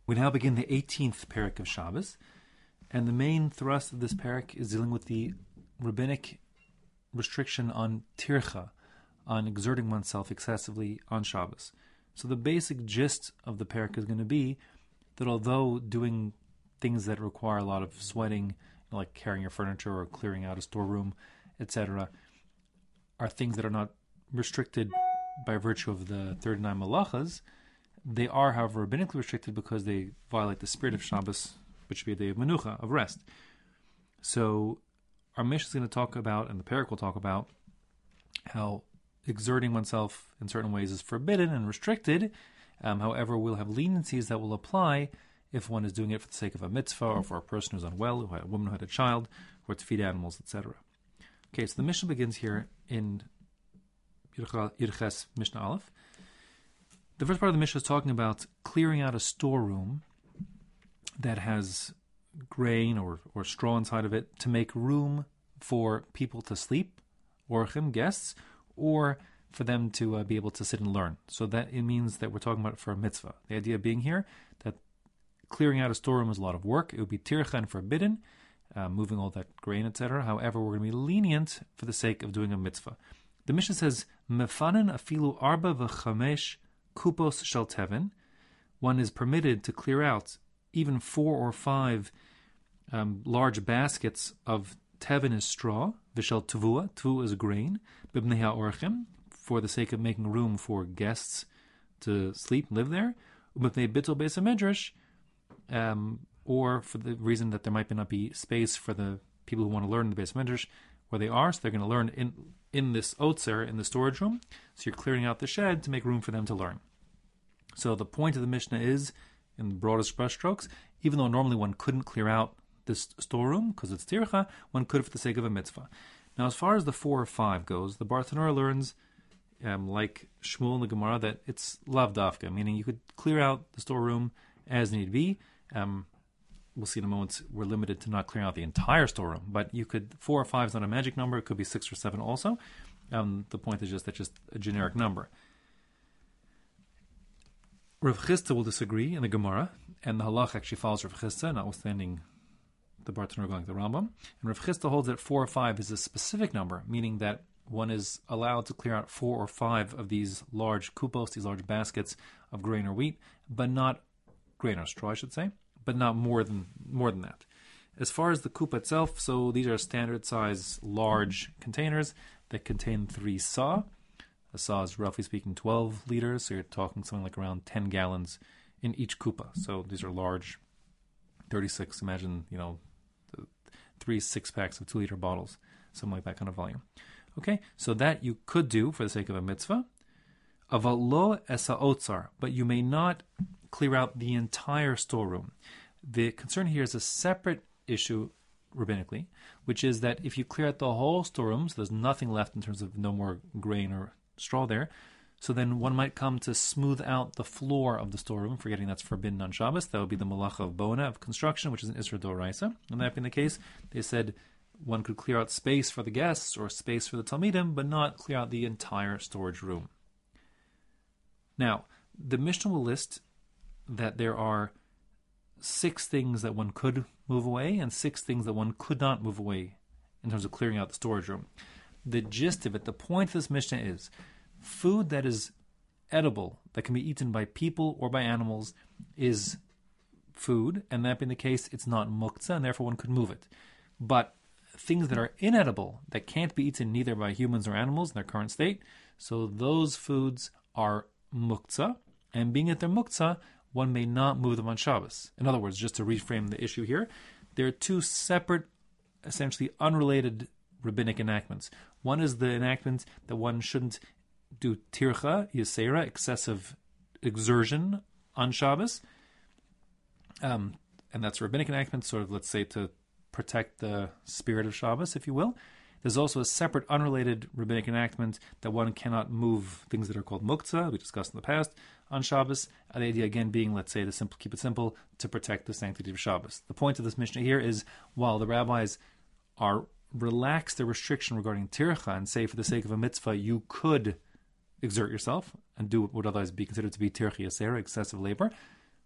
We now begin the 18th parak of Shabbos, and the main thrust of this parak is dealing with the rabbinic restriction on tircha, on exerting oneself excessively on Shabbos. So the basic gist of the parak is going to be that although doing things that require a lot of sweating, like carrying your furniture or clearing out a storeroom, etc., are things that are not restricted by virtue of the 39 malachas, they are, however, rabbinically restricted because they violate the spirit of Shabbos, which would be the day of menucha, of rest. So our Mishnah is going to talk about, and the parak will talk about, how exerting oneself in certain ways is forbidden and restricted. However, we'll have leniencies that will apply if one is doing it for the sake of a mitzvah, or for a person who's unwell, a woman who had a child, or to feed animals, etc. Okay, so the Mishnah begins here in Yirches Mishnah Aleph. The first part of the Mishnah is talking about clearing out a storeroom that has grain or straw inside of it to make room for people to sleep, orchim, guests, or for them to be able to sit and learn. So that it means that we're talking about it for a mitzvah. The idea being here that clearing out a storeroom is a lot of work. It would be tircha and forbidden, moving all that grain, etc. However, we're going to be lenient for the sake of doing a mitzvah. The Mishnah says, Mefanen afilu arba v'chamesh kupos shel tevin. One is permitted to clear out even 4 or 5 large baskets of tevin is straw, v'shel tevua, tevua is grain, b'bnei ha'orchim, for the sake of making room for guests to sleep and live there, u'b'bnei bittul beis hamedrash, or for the reason that there might not be space for the people who want to learn in the beis hamedrash where they are, so they're going to learn in this otzer, in the storage room. So you're clearing out the shed to make room for them to learn. So the point of the Mishnah is, in the broadest brushstrokes, even though normally one couldn't clear out this storeroom because it's tircha, one could for the sake of a mitzvah. Now, as far as the 4 or 5 goes, the Bartanura learns, like Shmuel in the Gemara, that it's lav dafka, meaning you could clear out the storeroom as need be. We'll see in a moment, we're limited to not clearing out the entire storeroom, but you could, 4 or 5 is not a magic number, it could be 6 or 7 also. The point is just that's just a generic number. Rav Chisda will disagree in the Gemara, and the halach actually follows Rav Chisda, notwithstanding the Bartanura going to the Rambam. And Rav Chisda holds that 4 or 5 is a specific number, meaning that one is allowed to clear out 4 or 5 of these large kupos, these large baskets of grain or wheat, but not grain or straw, I should say, but not more than that. As far as the kupa itself, so these are standard size large containers that contain 3 saw. A saw is roughly speaking 12 liters, so you're talking something like around 10 gallons in each kupa. So these are large, 36, imagine, 3 6-packs of 2-liter bottles, something like that kind of volume. Okay, so that you could do for the sake of a mitzvah. Avalo esa otzar, but you may not clear out the entire storeroom. The concern here is a separate issue rabbinically, which is that if you clear out the whole storeroom, so there's nothing left in terms of no more grain or straw there, so then one might come to smooth out the floor of the storeroom, forgetting that's forbidden on Shabbos. That would be the malacha of bona, of construction, which is an Isra Doraisa. And that being the case, they said one could clear out space for the guests or space for the Talmidim, but not clear out the entire storage room. Now, the Mishnah will list that there are 6 things that one could move away and 6 things that one could not move away in terms of clearing out the storage room. The gist of it, the point of this Mishnah is food that is edible, that can be eaten by people or by animals, is food, and that being the case, it's not muktzah, and therefore one could move it. But things that are inedible, that can't be eaten neither by humans or animals in their current state, so those foods are muktzah, and being that they're muktzah, one may not move them on Shabbos. In other words, just to reframe the issue here, there are 2 separate, essentially unrelated rabbinic enactments. One is the enactment that one shouldn't do tircha, yisera, excessive exertion on Shabbos. And that's a rabbinic enactment, sort of, let's say, to protect the spirit of Shabbos, if you will. There's also a separate, unrelated rabbinic enactment that one cannot move things that are called muktzah, we discussed in the past, on Shabbos. The idea, again, being, let's say, to keep it simple, to protect the sanctity of Shabbos. The point of this Mishnah here is, while the rabbis are relax the restriction regarding tircha and say, for the sake of a mitzvah, you could exert yourself and do what would otherwise be considered to be tircha yasera, excessive labor,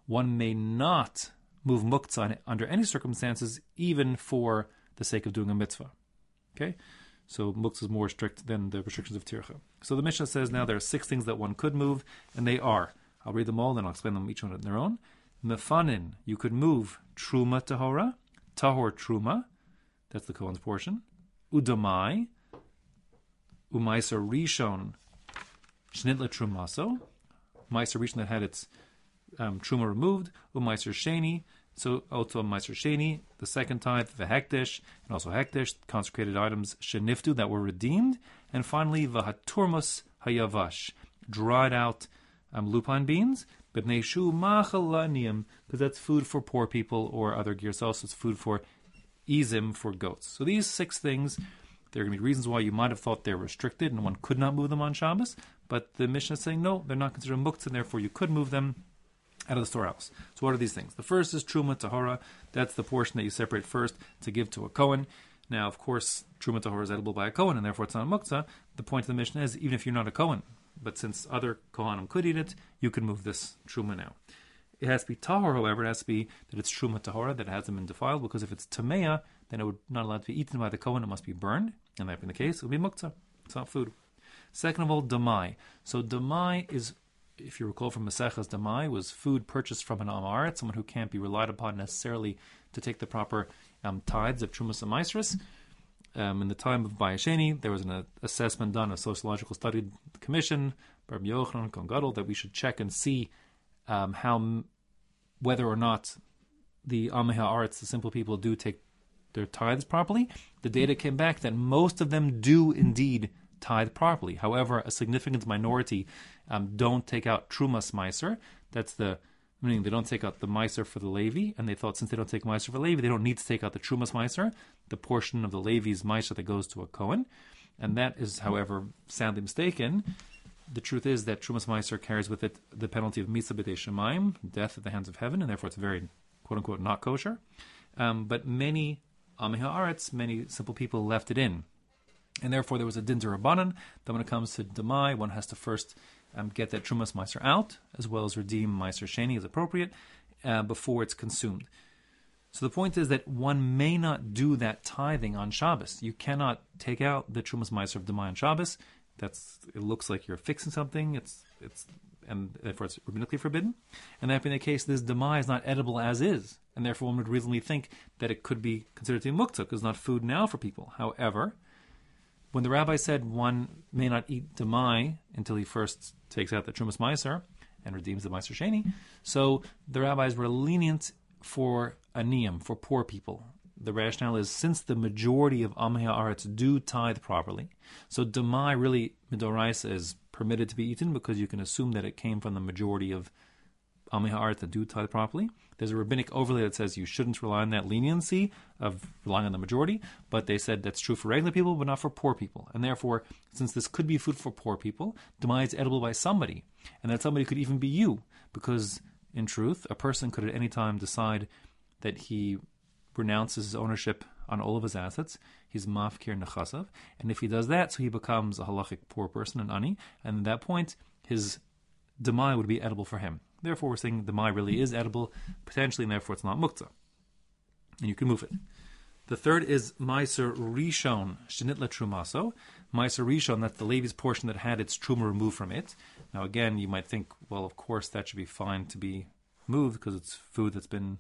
one may not move muktzah under any circumstances, even for the sake of doing a mitzvah. Okay? So muktzah is more strict than the restrictions of tircha. So the Mishnah says now there are 6 things that one could move, and they are, I'll read them all, then I'll explain them each one on their own. Mefanin, you could move truma tahora, tahor truma, that's the Kohen's portion. Udamai, umaisa rishon, shnitla trumaso, meiser rishon that had its truma removed, umaiser sheni, so also meiser sheni, the second tithe, v'hekdesh, and also hekdesh, consecrated items, sheniftu, that were redeemed, and finally v'haturmus hayavash, dried out lupine beans, b'nei shu machalanium, because that's food for poor people or other girsos, it's food for izim, for goats. So these 6 things, there are going to be reasons why you might have thought they're restricted and one could not move them on Shabbos, but the Mishnah is saying no, they're not considered muktzah, and therefore you could move them out of the storehouse. So what are these things? The first is truma tahora. That's the portion that you separate first to give to a Kohen. Now, of course, truma tahora is edible by a Kohen, and therefore it's not muktzah. The point of the Mishnah is, even if you're not a Kohen, but since other Kohanim could eat it, you can move this truma now. It has to be tahor, however, it has to be that it's truma tahora, that it hasn't been defiled, because if it's tamea, then it would not allowed to be eaten by the Kohen, it must be burned, and that being the case, it would be muktzah. It's not food. Second of all, damai. So damai is, if you recall from Maseches, damai was food purchased from an amaret, someone who can't be relied upon necessarily to take the proper tithes of trumas and maasros. In the time of Bayesheni, there was an assessment done, a sociological study commission, by Rabbi Yochanan Kohen Gadol, that we should check and see whether or not the Amei Haaretz, the simple people, do take their tithes properly. The data came back that most of them do indeed tithe properly. However, a significant minority don't take out Trumas Meiser. That's meaning they don't take out the Meiser for the Levi, and they thought since they don't take Meiser for Levi, they don't need to take out the Trumas Meiser, the portion of the Levi's Meiser that goes to a Kohen. And that is, however, sadly mistaken. The truth is that Trumas Meiser carries with it the penalty of Mitzvah B'dei Shemayim, death at the hands of heaven, and therefore it's very, quote-unquote, not kosher. But many Amei Haaretz, many simple people left it in. And therefore there was a din d'Rabbanan that when it comes to Damai, one has to first get that Trumas Meiser out, as well as redeem Meiser Sheni as appropriate, before it's consumed. So the point is that one may not do that tithing on Shabbos. You cannot take out the Trumas Meiser of Damai on Shabbos. It looks like you're fixing something. And therefore it's rabbinically forbidden. And that being the case, this Damai is not edible as is, and therefore one would reasonably think that it could be considered to be muktzah, because it's not food now for people. However, when the rabbi said one may not eat Damai until he first takes out the Trumas Meiser and redeems the Meiser Sheni, so the rabbis were lenient for aniyim, for poor people. The rationale is, since the majority of Amei Haaretz do tithe properly, so Damai really, midoraisa, is permitted to be eaten because you can assume that it came from the majority of Amei Haaretz that do tithe properly. There's a rabbinic overlay that says you shouldn't rely on that leniency of relying on the majority, but they said that's true for regular people, but not for poor people. And therefore, since this could be food for poor people, Damai is edible by somebody, and that somebody could even be you, because in truth, a person could at any time decide that he renounces his ownership on all of his assets. He's mafkir nechasav, and if he does that, so he becomes a halachic poor person, an ani, and at that point, his Damai would be edible for him. Therefore, we're saying Damai really is edible, potentially, and therefore it's not muktzah. And you can move it. The third is Meiser Rishon Shenitla Trumaso. Meiser Rishon, that's the Levi's portion that had its truma removed from it. Now again, you might think, well, of course that should be fine to be moved because it's food that's been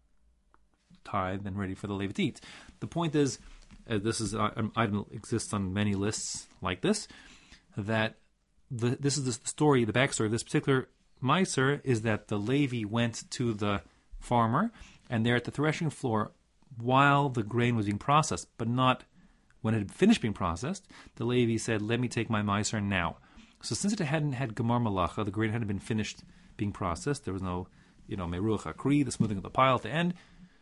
tithed and ready for the Levi to eat. The point is, this is an item that exists on many lists like this, that this is the story, the backstory of this particular Meiser is that the Levi went to the farmer, and there at the threshing floor, while the grain was being processed, but not when it had finished being processed, the Levi said, let me take my Meiser now. So since it hadn't had Gemar Malacha, the grain hadn't been finished being processed, there was no, Meruach Akri, the smoothing of the pile at the end.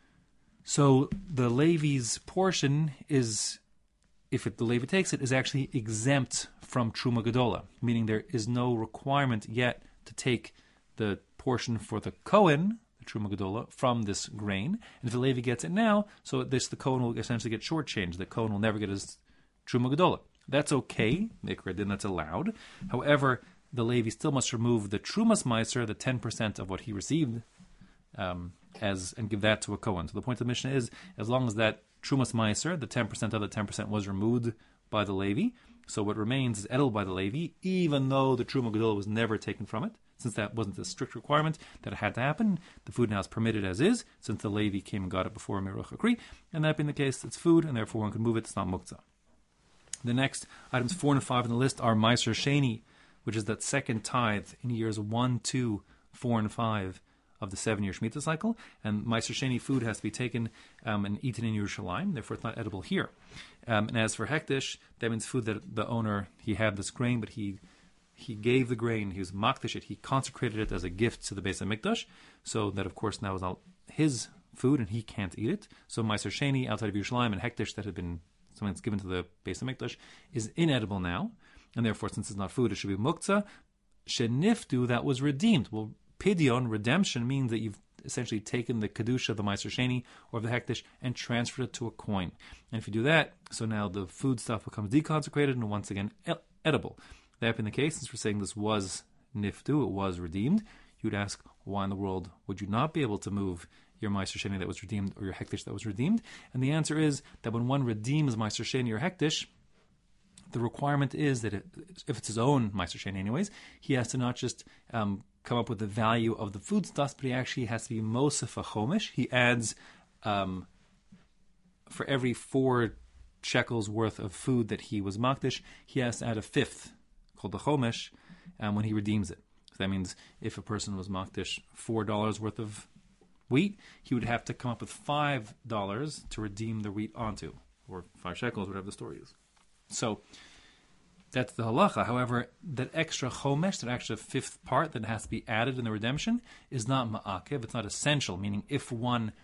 So the Levi's portion is, if the Levi takes it, is actually exempt from Truma Gedola, meaning there is no requirement yet to take the portion for the Kohen, the Truma Gedola, from this grain. And if the Levi gets it now, so the Kohen will essentially get shortchanged. The Kohen will never get his Truma Gedola. That's okay, Mikra din, that's allowed. However, the Levi still must remove the Trumas Meiser, the 10% of what he received and give that to a Kohen. So the point of the Mishnah is, as long as that Trumas Meiser, the 10% of the 10% was removed by the Levi, so what remains is edible by the Levi, even though the Truma Gedolah was never taken from it, since that wasn't a strict requirement that it had to happen. The food now is permitted as is, since the Levi came and got it before Meruch Akri, and that being the case, it's food, and therefore one can move it, it's not Muktzah. The next items 4 and 5 on the list are Meiser Sheni, which is that second tithe in years 1, 2, 4, and 5 of the 7-year Shemitah cycle, and Meiser Sheni food has to be taken and eaten in Yerushalayim, therefore it's not edible here. And as for Hektish, that means food that the owner, he had this grain, but he gave the grain, he was makdish it, he consecrated it as a gift to the Beis HaMikdash, so that of course now is not his food and he can't eat it. So Meiser Sheni outside of Yerushalayim and Hektish that had been something that's given to the Beis HaMikdash is inedible now, and therefore since it's not food, it should be muktzah. Sheniftu, that was redeemed. Well, Pidyon, redemption, means that you've essentially taken the Kedusha of the Meiser Sheni or the Hektish and transferred it to a coin. And if you do that, so now the food stuff becomes deconsecrated and once again edible. That being the case, since we're saying this was Niftu, it was redeemed, you'd ask, why in the world would you not be able to move your Meiser Sheni that was redeemed or your Hektish that was redeemed? And the answer is that when one redeems Meiser Sheni or Hektish, the requirement is that if it's his own Meiser Sheni anyways, he has to not just come up with the value of the foodstuffs, but he actually has to be Mosef a Chomish. He adds, for every 4 shekels worth of food that he was Makdish, he has to add a 5th, called the Chomish, when he redeems it. So that means if a person was Makdish $4 worth of wheat, he would have to come up with $5 to redeem the wheat onto, or 5 shekels, whatever the story is. So that's the halacha. However, that extra chomesh, that extra 5th part that has to be added in the redemption, is not ma'akev. It's not essential. Meaning, if one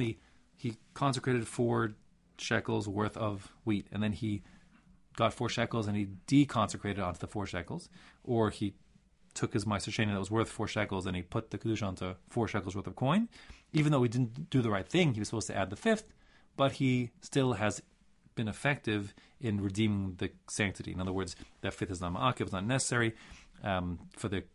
he consecrated 4 shekels worth of wheat, and then he got 4 shekels and he deconsecrated onto the 4 shekels, or he took his Meiser Sheni that was worth 4 shekels and he put the kedusha onto 4 shekels worth of coin, even though he didn't do the right thing, he was supposed to add the 5th, but he still has been effective in redeeming the sanctity. In other words, that 5th is not ma'akev, it's not necessary for the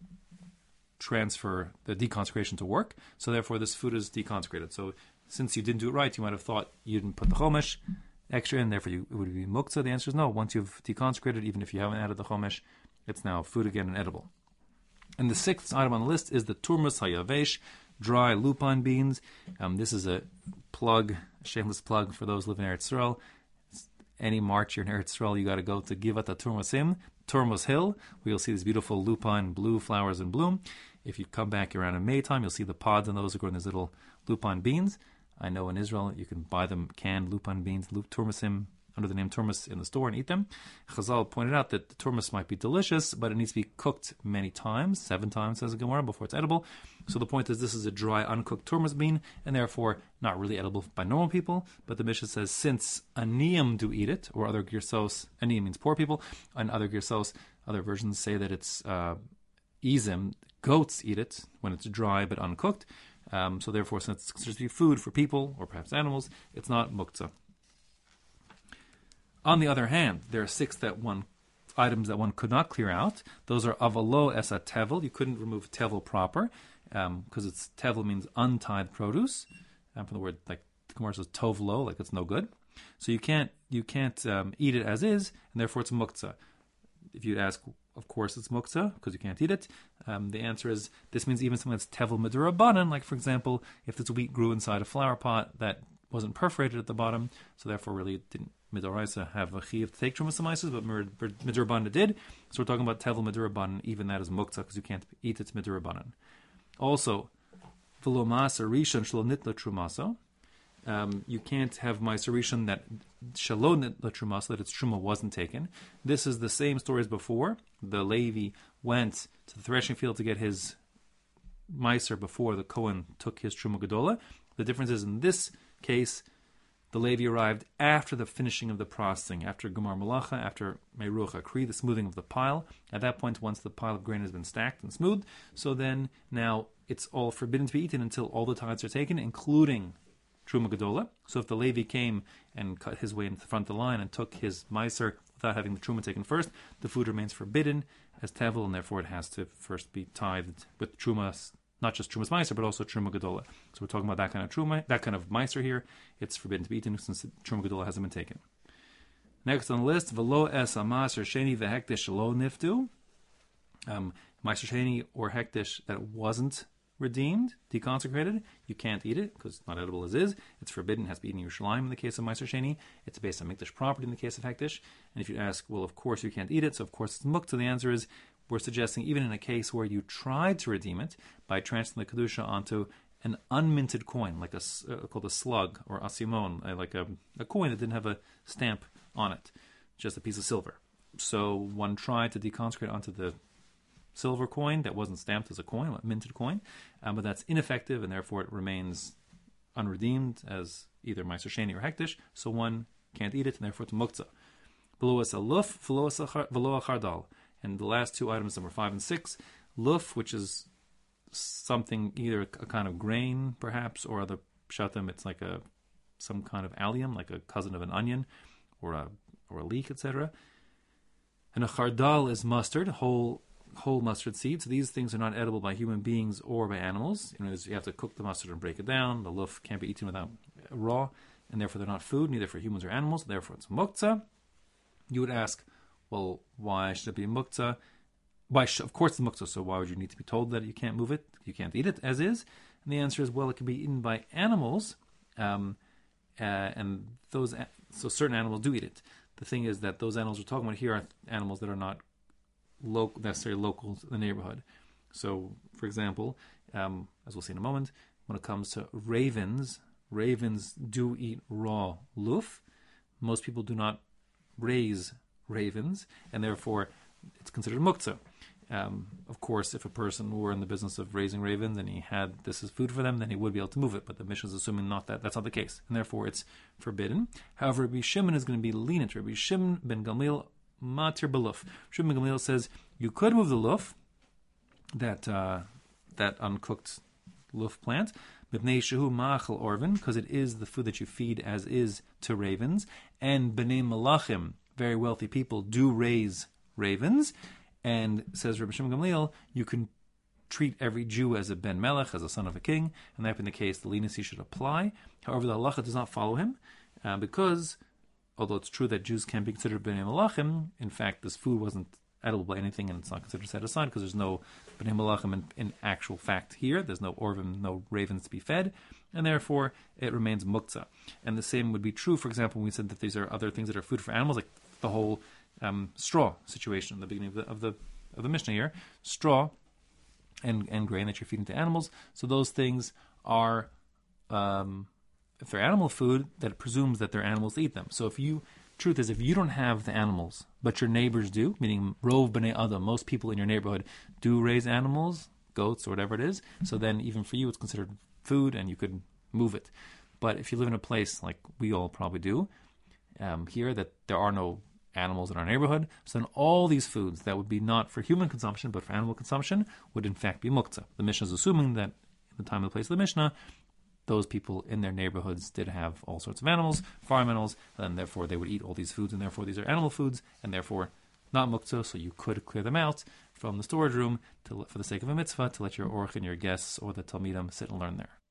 transfer, the deconsecration to work. So therefore, this food is deconsecrated. So since you didn't do it right, you might have thought you didn't put the chomesh extra in, therefore it would be muktzah. The answer is no. Once you've deconsecrated, even if you haven't added the chomesh, it's now food again and edible. And the 6th item on the list is the turmus hayavesh, dry lupine beans. This is a shameless plug for those living in Eretz Yisrael. Any March you're in Eretz Yisrael, you got to go to Givat HaTurmusim, Turmus Hill, where you'll see these beautiful lupine blue flowers in bloom. If you come back around in May time, you'll see the pods on those are growing these little lupine beans. I know in Israel you can buy them canned lupine beans, turmusim, under the name turmus in the store and eat them. Chazal pointed out that the turmus might be delicious, but it needs to be cooked many times, 7 times, says the Gemara, before it's edible. So the point is this is a dry, uncooked turmus bean, and therefore not really edible by normal people. But the Mishnah says since aniyim do eat it, or other girsos, aniyim means poor people, and other girsos, other versions say that it's izim, goats eat it when it's dry but uncooked. So therefore, since it's considered to be food for people, or perhaps animals, it's not muktzah. On the other hand, there are 6 items that one could not clear out. Those are avalo esa tevel. You couldn't remove tevel proper, because it's tevel means untied produce, from the word, like the Gemara says tov lo, like it's no good. So you can't eat it as is, and therefore it's muktzah. If you ask, of course it's muktzah, because you can't eat it. The answer is, this means even something that's tevel midurabanan, like for example, if this wheat grew inside a flower pot that wasn't perforated at the bottom, so therefore really it didn't midoraisa have a chiyuv to take trumas amaises, but midurabanan did. So we're talking about tevel midurabanan, even that is muktzah, because you can't eat it midurabanan. Also, v'lo ma'aser rishon shelo nitla trumasa. You can't have ma'aser rishon that shelo nitla trumasa, that its truma wasn't taken. This is the same story as before. The Levi went to the threshing field to get his ma'aser before the Kohen took his truma gedola. The difference is in this case, the Levi arrived after the finishing of the processing, after Gemar Malacha, after Meruch Akri, the smoothing of the pile. At that point, once the pile of grain has been stacked and smoothed, so then now it's all forbidden to be eaten until all the tithes are taken, including Truma Gedola. So if the Levi came and cut his way into the front of the line and took his Meiser without having the Truma taken first, the food remains forbidden as Tevel, and therefore it has to first be tithed with Truma not just Trumas Meiser, but also Truma Gedola. So we're talking about that kind of Truma, that kind of Meiser here. It's forbidden to be eaten since Truma Gedola hasn't been taken. Next on the list, Velo es Maser Sheni vehektish lo niftu. Meiser Sheni or hektish that wasn't redeemed, deconsecrated, you can't eat it because it's not edible as is. It's forbidden, it has to be eaten in Yerushalayim in the case of Meiser Sheni. It's based on Mikdash property in the case of hektish. And if you ask, well, of course you can't eat it, so of course it's muktzah, the answer is we're suggesting even in a case where you tried to redeem it by transferring the kedusha onto an unminted coin, like called a slug or asimon, like a coin that didn't have a stamp on it, just a piece of silver. So one tried to deconsecrate onto the silver coin that wasn't stamped as a coin, a minted coin, but that's ineffective and therefore it remains unredeemed as either Meiser Sheni or hektish, so one can't eat it and therefore it's muktzah. Below us a luf, below us a chardal. And the last two items, number 5 and 6, luf, which is something, either a kind of grain, perhaps, or other pshatim, it's like some kind of allium, like a cousin of an onion, or a leek, etc. And a chardal is mustard, whole mustard seed. So these things are not edible by human beings or by animals. You have to cook the mustard and break it down. The luf can't be eaten without raw, and therefore they're not food, neither for humans or animals. Therefore, it's muktzah. You would ask, well, why should it be muktzah? Of course it's muktzah, so why would you need to be told that you can't move it, you can't eat it as is? And the answer is, well, it can be eaten by animals, and so certain animals do eat it. The thing is that those animals we're talking about here are animals that are not necessarily local to the neighborhood. So, for example, as we'll see in a moment, when it comes to ravens do eat raw luf. Most people do not raise ravens, and therefore it's considered muktzah. Of course, if a person were in the business of raising ravens and he had this as food for them, then he would be able to move it. But the Mishnah is assuming that's not the case, and therefore it's forbidden. However, Rabbi Shimon is going to be lenient. Rabbi Shimon ben Gamliel matir beluf. Shimon ben Gamliel says you could move the luf, that uncooked luf plant, mipnei shehu ma'achal orvin, because it is the food that you feed as is to ravens, and bnei malachim, very wealthy people, do raise ravens. And says Rabbi Shimon Gamliel, you can treat every Jew as a ben melech, as a son of a king, and that being the case, the leniency should apply. However, the halacha does not follow him, because although it's true that Jews can be considered bnei malachim, in fact, this food wasn't edible by anything, and it's not considered set aside because there's no bnei malachim in actual fact here. There's no orvim, no ravens to be fed, and therefore it remains muktzah. And the same would be true, for example, when we said that these are other things that are food for animals, like the whole straw situation, the beginning of the Mishnah here, straw and grain that you're feeding to animals. So those things are, if they're animal food, that presumes that they're animals to eat them. So if you don't have the animals, but your neighbors do, meaning rov b'nei adam, most people in your neighborhood do raise animals, goats or whatever it is, so then even for you it's considered food and you could move it. But if you live in a place like we all probably do, here, that there are no animals in our neighborhood, so then all these foods that would be not for human consumption but for animal consumption would in fact be muktzah. The Mishnah is assuming that in the time and the place of the Mishnah, those people in their neighborhoods did have all sorts of animals, farm animals, and therefore they would eat all these foods, and therefore these are animal foods, and therefore not muktzah, so you could clear them out from the storage room for the sake of a mitzvah, to let your orch and your guests or the talmidim sit and learn there.